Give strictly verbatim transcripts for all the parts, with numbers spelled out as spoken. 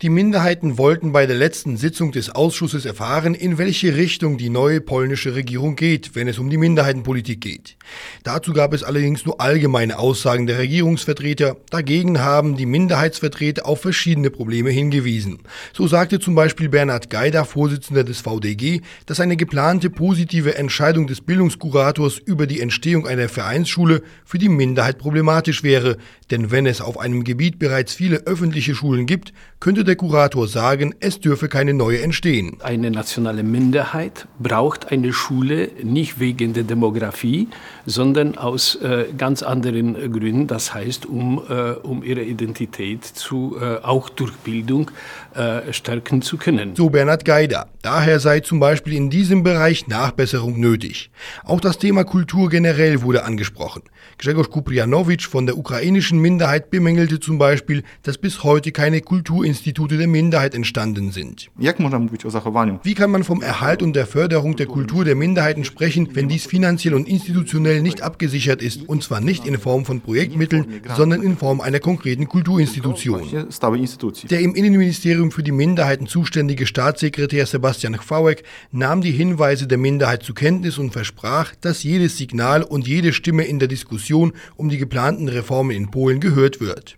Die Minderheiten wollten bei der letzten Sitzung des Ausschusses erfahren, in welche Richtung die neue polnische Regierung geht, wenn es um die Minderheitenpolitik geht. Dazu gab es allerdings nur allgemeine Aussagen der Regierungsvertreter. Dagegen haben die Minderheitsvertreter auf verschiedene Probleme hingewiesen. So sagte zum Beispiel Bernhard Gajda, Vorsitzender des V D G, dass eine geplante positive Entscheidung des Bildungskurators über die Entstehung einer Vereinsschule für die Minderheit problematisch wäre. Denn wenn es auf einem Gebiet bereits viele öffentliche Schulen gibt, könnte der Kurator sagen, es dürfe keine neue entstehen. Eine nationale Minderheit braucht eine Schule nicht wegen der Demografie, sondern aus äh, ganz anderen Gründen. Das heißt, um, äh, um ihre Identität zu, äh, auch durch Bildung äh, stärken zu können. So Bernhard Gajda. Daher sei zum Beispiel in diesem Bereich Nachbesserung nötig. Auch das Thema Kultur generell wurde angesprochen. Grzegorz Kuprianowicz von der ukrainischen Minderheit bemängelte zum Beispiel, dass bis heute keine Kulturinstitute der Minderheit entstanden sind. Wie kann man vom Erhalt und der Förderung der Kultur der Minderheiten sprechen, wenn dies finanziell und institutionell nicht abgesichert ist, und zwar nicht in Form von Projektmitteln, sondern in Form einer konkreten Kulturinstitution? Der im Innenministerium für die Minderheiten zuständige Staatssekretär Sebastian Chwałek nahm die Hinweise der Minderheit zur Kenntnis und versprach, dass jedes Signal und jede Stimme in der Diskussion um die geplanten Reformen in Polen gehört wird.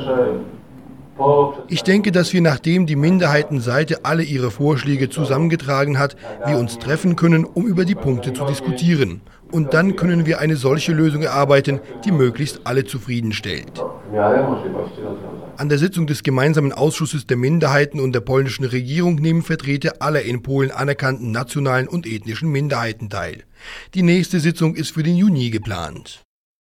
Ich denke, dass wir, nachdem die Minderheitenseite alle ihre Vorschläge zusammengetragen hat, wir uns treffen können, um über die Punkte zu diskutieren. Und dann können wir eine solche Lösung erarbeiten, die möglichst alle zufriedenstellt. An der Sitzung des gemeinsamen Ausschusses der Minderheiten und der polnischen Regierung nehmen Vertreter aller in Polen anerkannten nationalen und ethnischen Minderheiten teil. Die nächste Sitzung ist für den Juni geplant.